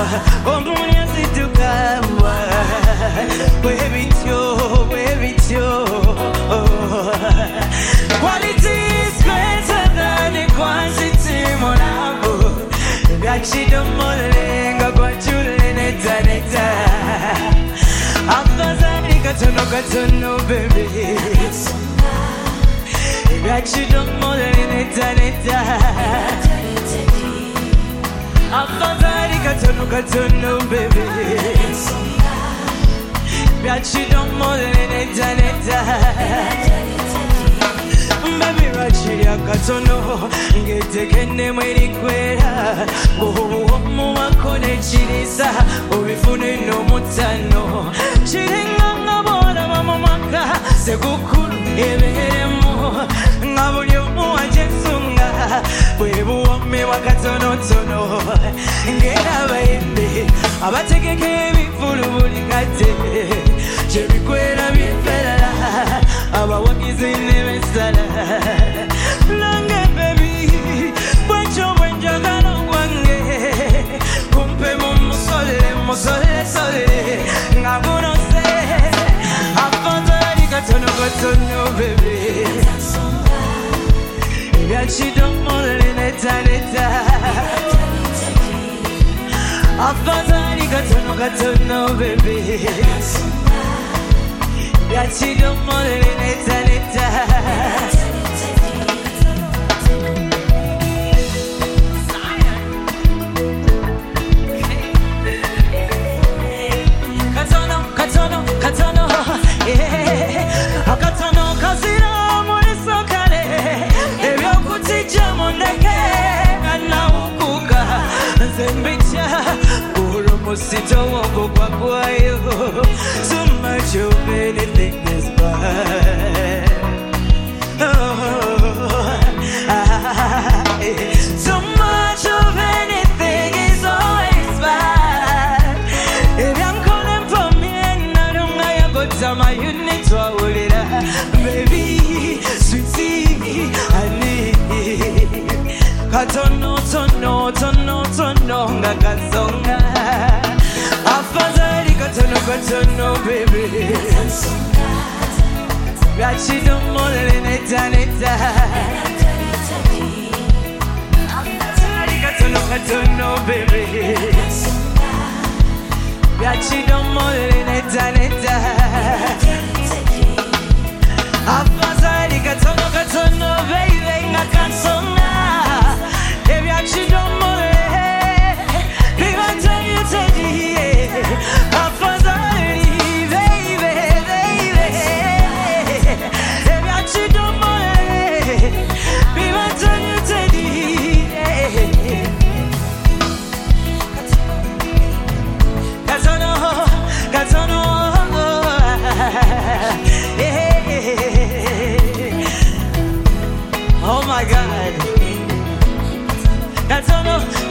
Omunya situkamba Webityo Quality is greater than the quantity Monabo Gachido molenga kwa chule neta Afazari katono baby Gachido molenga neta Afazari katono baby Gachido molenga neta Baby rachia katono Ngetekene mwiri kwera Uwo wakone chirisa Ubifune no mutano Chiringa ngabora mamamaka Segukuru ebeheremo Ngabulyo muwajensunga Webu wame wakatono tono Ngera baimbe Abatekeke bifuru bulikate Chebikwera bifelala Abawakizi nebesala Lange baby Bwenjo gano wange Kumpe musole Ngabuno se Afantari katono baby Gachido mole neta Afantari katono baby Gachido mole neta Katono, yeah. Akatono kazira murisokale ebyokutija mundeke anaukuka zembicha urumusito wongo kwakwayo so much of anything is bad so much of anything is always bad if I'm calling for me my unit baby, sweetie, honey. Katono, ngakazonga. Afazari katono, baby. Gachido mole neta. Afazari katono, baby. Gachido mole neta. Afazari katono baby ngakansonga Ebyachiro mole Bibata yutedi Afazari baby Ebyachiro mole Bibata yutedi Katono Oh my God, Katono,